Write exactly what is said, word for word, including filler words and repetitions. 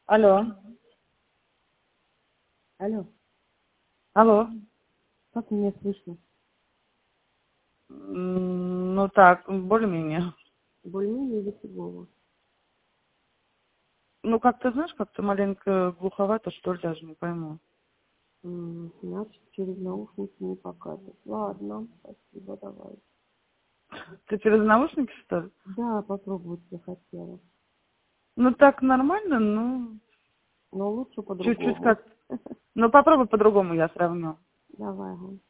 Алло. Алло. Алло. Как меня слышно? М, Ну так, более-менее. Более-менее или фигово? Ну, как-то, знаешь, как-то маленько глуховато, что ли, даже не пойму. М, Значит, через наушники не покажет. Ладно, спасибо, давай. Ты через наушники, что ли? Да, попробовать я хотела. Ну, так нормально, ну, Но лучше чуть-чуть по-другому. как... Ну, попробуй по-другому, я сравню. Давай, ага.